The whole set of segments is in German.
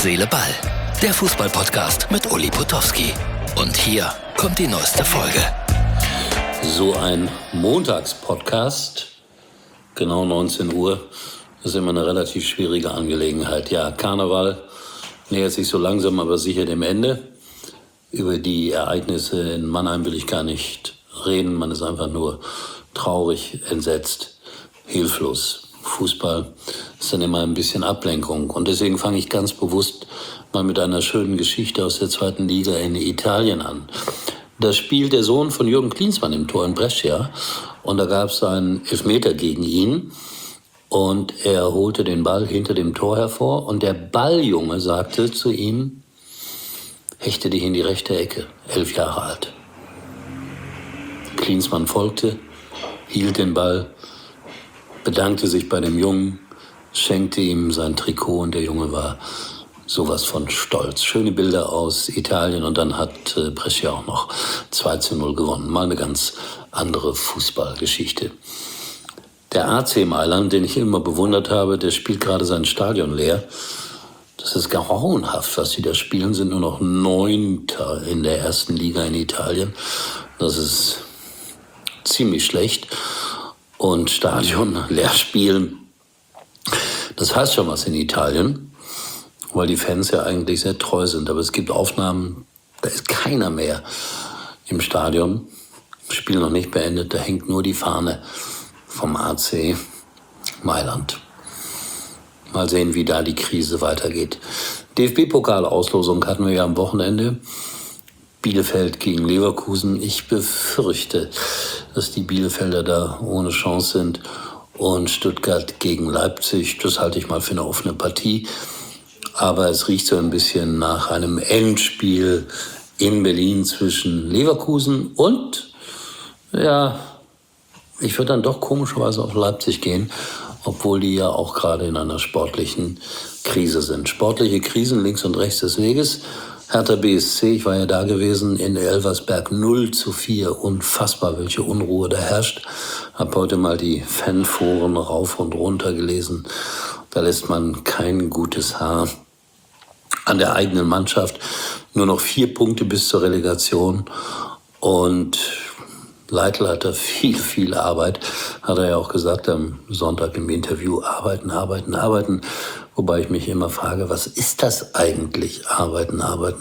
Seele, Ball. Der Fußball-Podcast mit Uli Potowski. Und hier kommt die neueste Folge. So ein Montagspodcast, genau 19 Uhr, ist immer eine relativ schwierige Angelegenheit. Ja, Karneval nähert sich so langsam aber sicher dem Ende. Über die Ereignisse in Mannheim will ich gar nicht reden. Man ist einfach nur traurig, entsetzt, hilflos. Fußball ist dann immer ein bisschen Ablenkung. Und deswegen fange ich ganz bewusst mal mit einer schönen Geschichte aus der zweiten Liga in Italien an. Da spielt der Sohn von Jürgen Klinsmann im Tor in Brescia. Und da gab es einen Elfmeter gegen ihn. Und er holte den Ball hinter dem Tor hervor. Und der Balljunge sagte zu ihm, hechte dich in die rechte Ecke, 11 Jahre alt. Klinsmann folgte, hielt den Ball, bedankte sich bei dem Jungen, schenkte ihm sein Trikot und der Junge war sowas von stolz. Schöne Bilder aus Italien und dann hat Brescia auch noch 2-0 gewonnen. Mal eine ganz andere Fußballgeschichte. Der AC Mailand, den ich immer bewundert habe, der spielt gerade sein Stadion leer. Das ist grauenhaft, was sie da spielen, sind nur noch 9. in der ersten Liga in Italien. Das ist ziemlich schlecht. Und Stadion leer spielen, das heißt schon was in Italien, weil die Fans ja eigentlich sehr treu sind. Aber es gibt Aufnahmen, da ist keiner mehr im Stadion. Spiel noch nicht beendet, da hängt nur die Fahne vom AC Mailand. Mal sehen, wie da die Krise weitergeht. DFB-Pokal-Auslosung hatten wir ja am Wochenende. Bielefeld gegen Leverkusen. Ich befürchte, dass die Bielefelder da ohne Chance sind. Und Stuttgart gegen Leipzig, das halte ich mal für eine offene Partie. Aber es riecht so ein bisschen nach einem Endspiel in Berlin zwischen Leverkusen und, ja, ich würde dann doch komischerweise auf Leipzig gehen, obwohl die ja auch gerade in einer sportlichen Krise sind. Sportliche Krisen links und rechts des Weges. Hertha BSC, ich war ja da gewesen, in Elversberg 0-4. Unfassbar, welche Unruhe da herrscht. Hab heute mal die Fanforen rauf und runter gelesen. Da lässt man kein gutes Haar an der eigenen Mannschaft. Nur noch 4 Punkte bis zur Relegation. Und Leitl hat da viel Arbeit, hat er ja auch gesagt am Sonntag im Interview, arbeiten. Wobei ich mich immer frage, was ist das eigentlich? Arbeiten.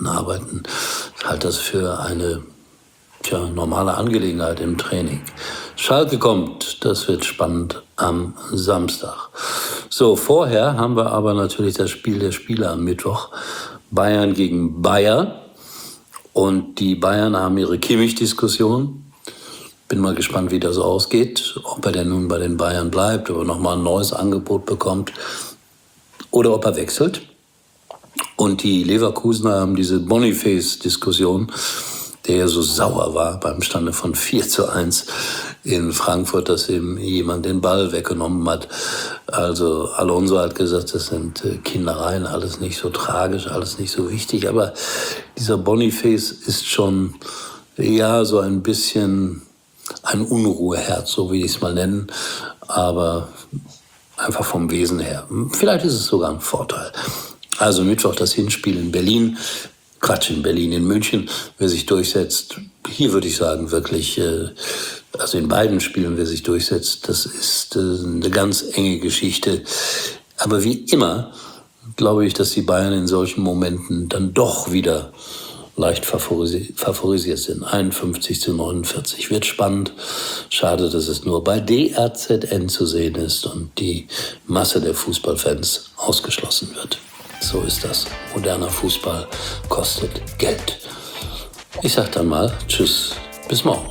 Ich halte das für eine normale Angelegenheit im Training. Schalke kommt, das wird spannend am Samstag. So, vorher haben wir aber natürlich das Spiel der Spieler am Mittwoch. Bayern gegen Bayern. Und die Bayern haben ihre Kimmich-Diskussion. Bin mal gespannt, wie das ausgeht, ob er denn nun bei den Bayern bleibt, ob er nochmal ein neues Angebot bekommt oder ob er wechselt. Und die Leverkusener haben diese Boniface-Diskussion, der ja so sauer war beim Stande von 4-1 in Frankfurt, dass ihm jemand den Ball weggenommen hat. Also Alonso hat gesagt, das sind Kindereien, alles nicht so tragisch, alles nicht so wichtig. Aber dieser Boniface ist schon so ein bisschen ein Unruheherz, so will ich es mal nennen, aber einfach vom Wesen her. Vielleicht ist es sogar ein Vorteil. Also Mittwoch das Hinspiel in Berlin, in München, wer sich durchsetzt. Hier würde ich sagen, wirklich, also in beiden Spielen, wer sich durchsetzt, das ist eine ganz enge Geschichte. Aber wie immer glaube ich, dass die Bayern in solchen Momenten dann doch wieder leicht favorisiert sind. 51-49. Wird spannend. Schade, dass es nur bei DRZN zu sehen ist und die Masse der Fußballfans ausgeschlossen wird. So ist das. Moderner Fußball kostet Geld. Ich sag dann mal Tschüss, bis morgen.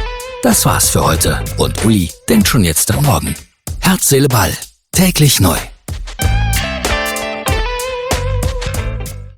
Das war's für heute. Und Uli denkt schon jetzt am Morgen. Herz, Seele, Ball. Täglich neu.